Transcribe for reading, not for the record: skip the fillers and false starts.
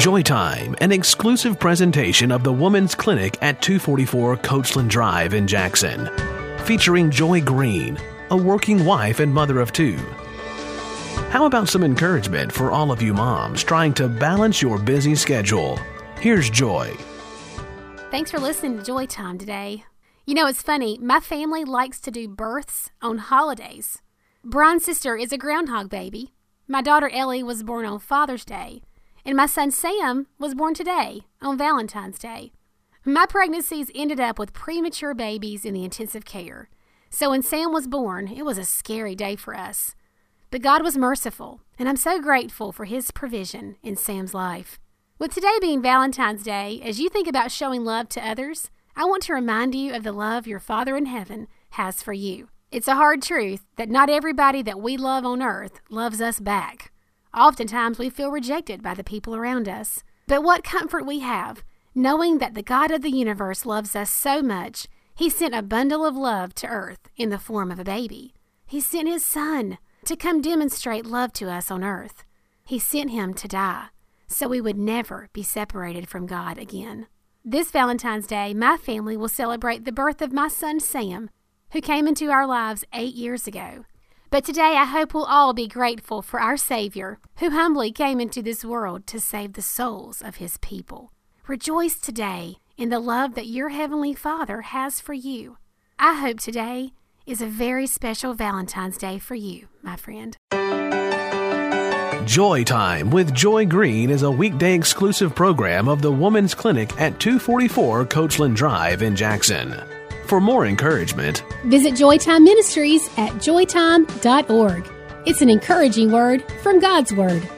Joytime, an exclusive presentation of the Women's Clinic at 244 Coachland Drive in Jackson, featuring Joy Green, a working wife and mother of two. How about some encouragement for all of you moms trying to balance your busy schedule? Here's Joy. Thanks for listening to Joy Time today. You know, it's funny. My family likes to do births on holidays. Brian's sister is a groundhog baby. My daughter Ellie was born on Father's Day. And my son Sam was born today on Valentine's Day. My pregnancies ended up with premature babies in the intensive care. So when Sam was born, it was a scary day for us. But God was merciful, and I'm so grateful for His provision in Sam's life. With today being Valentine's Day, as you think about showing love to others, I want to remind you of the love your Father in heaven has for you. It's a hard truth that not everybody that we love on earth loves us back. Oftentimes we feel rejected by the people around us. But what comfort we have, knowing that the God of the universe loves us so much, He sent a bundle of love to earth in the form of a baby. He sent His Son to come demonstrate love to us on earth. He sent Him to die, so we would never be separated from God again. This Valentine's Day, my family will celebrate the birth of my son Sam, who came into our lives 8 years ago. But today I hope we'll all be grateful for our Savior, who humbly came into this world to save the souls of His people. Rejoice today in the love that your Heavenly Father has for you. I hope today is a very special Valentine's Day for you, my friend. Joy Time with Joy Green is a weekday exclusive program of the Women's Clinic at 244 Coachland Drive in Jackson. For more encouragement, visit Joytime Ministries at joytime.org. It's an encouraging word from God's Word.